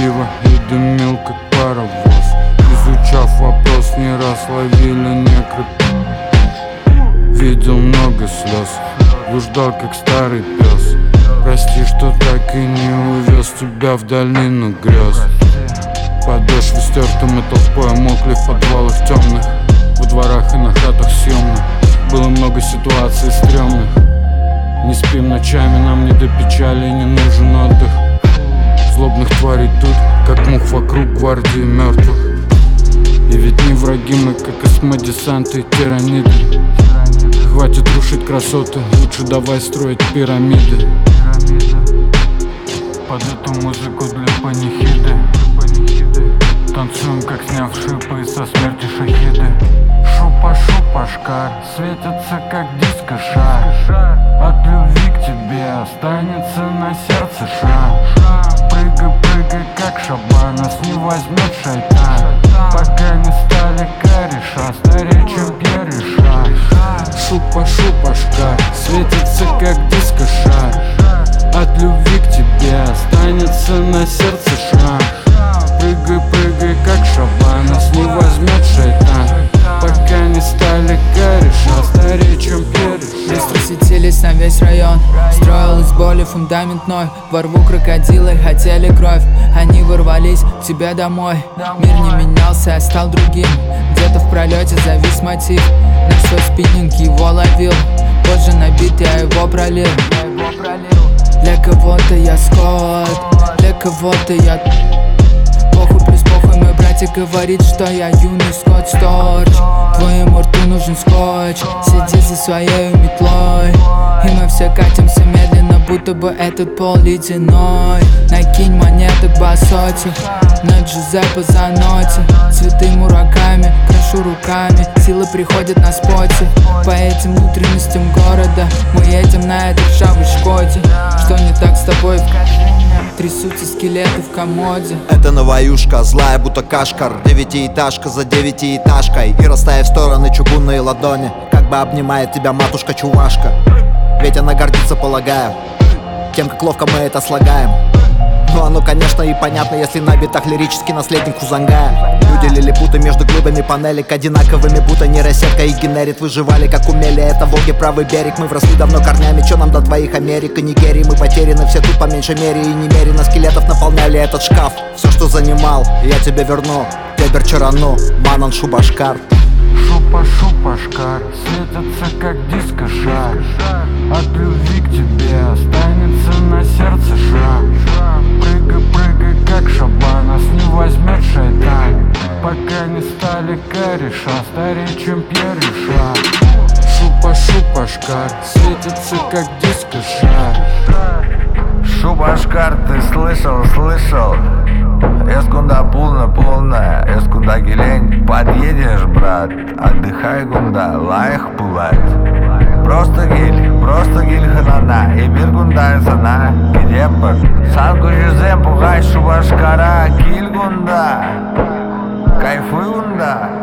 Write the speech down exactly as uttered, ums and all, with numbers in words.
пиво и дымил как паровоз. Изучав вопрос, не раз ловили некры. Видел много слез, блуждал как старый пес. Прости, что так и не увез тебя в долину грез. Подошвы стертыми толпой мокли в подвалах темных, во дворах и на хатах съемных. Было много ситуаций стрёмных. Не спим ночами, нам не до печали, не нужен отдых. Злобных тварей тут, как мух вокруг гвардии мертвых. И ведь не враги мы, как космодесанты и тираниды. Хватит рушить красоты, лучше давай строить пирамиды. Под эту музыку для панихиды танцуем, как сняв шипы со смерти шахиды. Шупа-шупа шкар светится, как диско-шар. От любви к тебе останется на сердце шрам. Прыгай-прыгай, как шаба, нас не возьмет шайтан. Пока не стали кореша, старее, чем переша. Шупа-шупа шкар светится, как диско-шар. От любви к тебе останется на сердце шрам. Прыгай-прыгай, как шаба, нас не возьмет шайтан. Пока не стали кореша, старее, чем переша. Быстро светились на весь район. Строил из боли фундамент ной. Во рву крокодилы хотели кровь. Они ворвались к тебе домой. Мир не менялся, я стал другим. Где-то в пролете завис мотив. На свой спиннинг его ловил. Позже набит, я его пролил. Для кого-то я скот, для кого-то я... Похуй плюс похуй, мой братик говорит, что я юный Скотт Сторч. Твоему рту нужен скотч, сиди за своей метлой. И мы все катимся медленно, будто бы этот пол ледяной. Накинь монеток басоти, на Джузеппе Заноте. Цветы мураками, крашу руками, силы приходят на споте. По этим внутренностям города мы едем на этой ржавой Шкоде. Что не так с тобой? Трясутся скелеты в комоде. Это новоюшка, злая будто кашкар. Девятиэтажка за девятиэтажкой. И растая в стороны чугунные ладони, как бы обнимает тебя матушка-чувашка. Ведь она гордится, полагаю, тем, как ловко мы это слагаем. Ну оно, конечно, и понятно, если на битах лирический наследник Хузангая. Люди лилипуты между глыбами панелек, одинаковыми будто нейросетка и генерит. Выживали как умели, это Волги правый берег. Мы вросли давно корнями, чё нам до твоих Америк и Нигерии? Мы потеряны все тут по меньшей мере, и немерено скелетов наполняли этот шкаф. Все, что занимал, я тебе верну. Тебер Чарану, Манан Шубашкар. Шупа-шупа-шкар светится, как диско-шар. От любви к тебе останется на сердце шрам. Прыгай-прыгай, как шаба, нас не возьмет шайтан. Пока не стали кореша, старее, чем переша. Шупа-шупа-шкар светится, как диско-шар. Шубашкар, ты слышал, слышал? Эскунда полная, полная, эскунда гелень. Подъедешь, брат, отдыхай, гунда, лайх пулать. Просто гель, просто гель ханана. И бир гунда сана, гидепар. Санку жүзем пугай шубашкара, киль гунда. Кайфуй гунда.